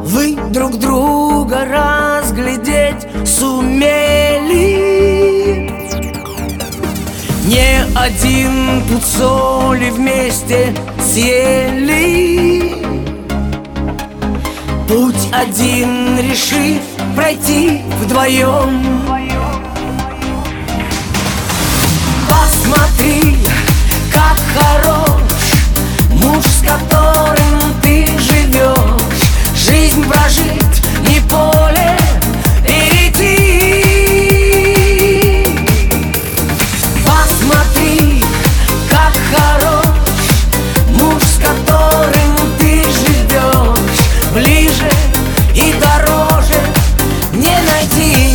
вы друг друга разглядеть сумели. Не один пуд соли вместе съели. Путь один решив пройти вдвоем. Посмотри, как хорош муж, с которым ты живешь. Жизнь прожить, не поле перейти. Посмотри, как хорош муж, с которым ты живешь. Ближе и дороже не найти.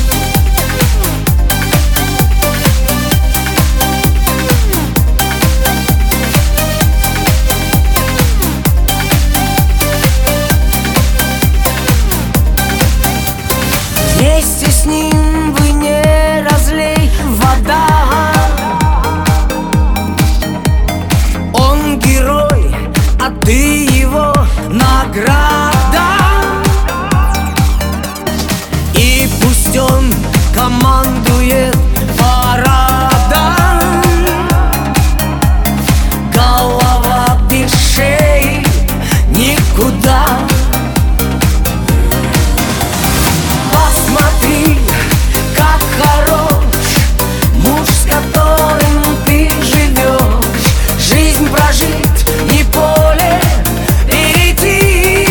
Вместе с ним вы не разлей вода. Он герой, а ты его награда. И пусть он командует парадом, голова без шеи никуда. Посмотри, как хорош муж, с которым ты живешь. Жизнь прожить, не поле перейти.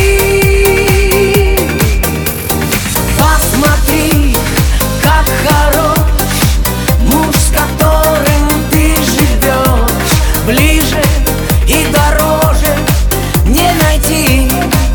Посмотри, как хорош муж, с которым ты живешь. Ближе и дороже не найти.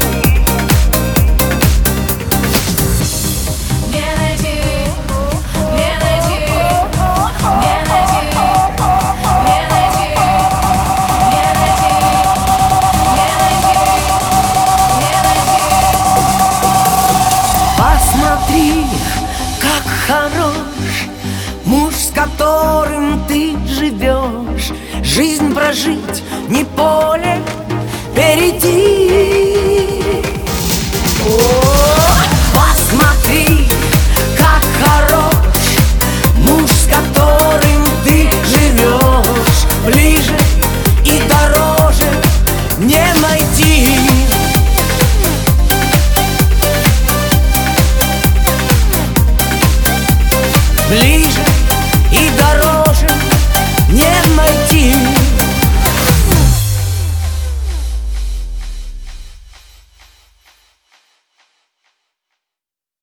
Посмотри, как хорош муж, с которым ты живешь. Жизнь прожить, не поле перейти. Посмотри, как хорош муж, с которым ты живешь. Ближе и дороже не найти. Ближе